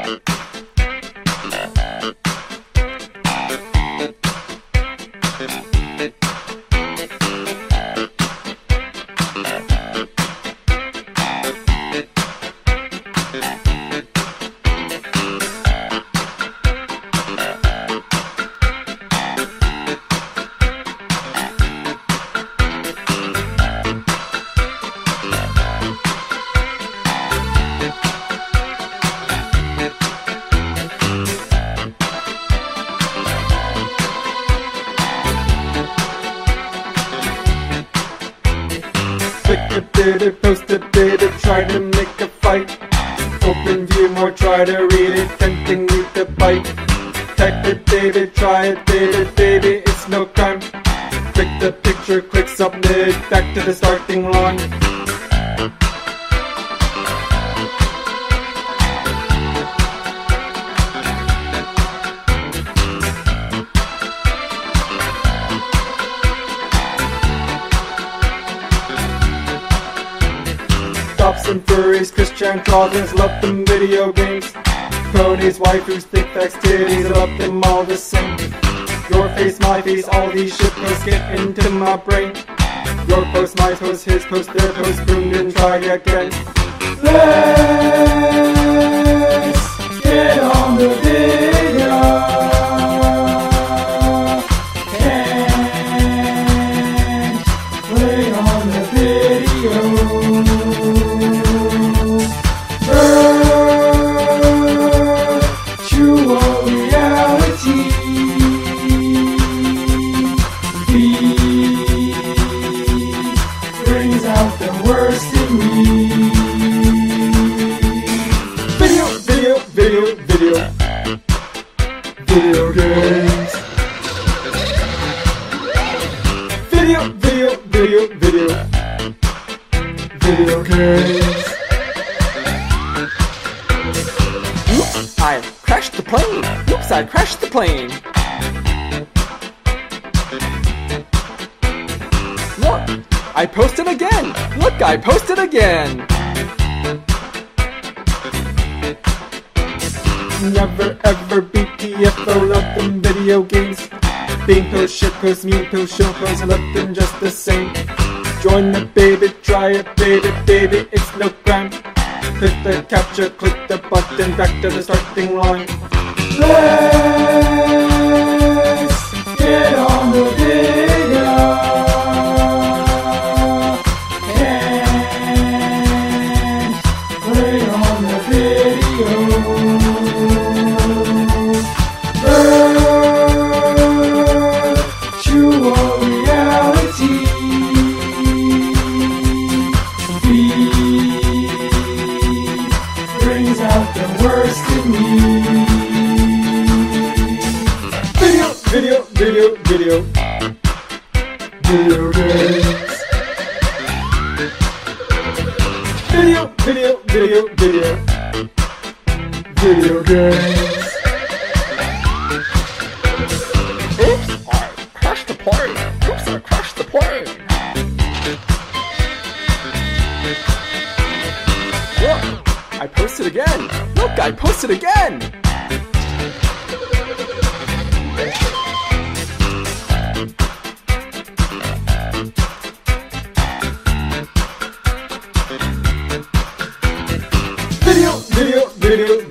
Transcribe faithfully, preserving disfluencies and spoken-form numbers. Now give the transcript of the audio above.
Click a bit it, post a bit it, try to make a fight. Open view more, try to read it, tempting you to bite. Type it, baby, try it, baby, baby, it's no crime. Click the picture, click submit, back to the starting line. Cops and furries, Christian Collins, love them video games. Ponies, waifus, thick facts, titties, love them all the same. Your face, my face, all these shit posts get into my brain. Your post, my post, his post, their post, boom, and try again. Let's get on the video. Can't play on the video. Virtual reality brings out the worst in me. Video, video, video, video. Video games. Video, video, video, video. Video games. Oops, I crashed the plane. Oops, I crashed the plane. Look, I posted again. Look, I posted again. Never ever B T F O, love them video games. Bean post, shit post, meme post, show post, I love them just the same. Join the baby, try it, baby, baby, it's no crime. Click the capture, click the button, back to the starting line. Let's get on the video. Can't play on the video. Virtual reality brings out the worst in me. Video, video, video, video. Video games. Video, video, video, video. Video games. Oops, I crashed the plane. Oops, I crashed the plane. Look, I posted again. Look, I posted again. Video, video, video,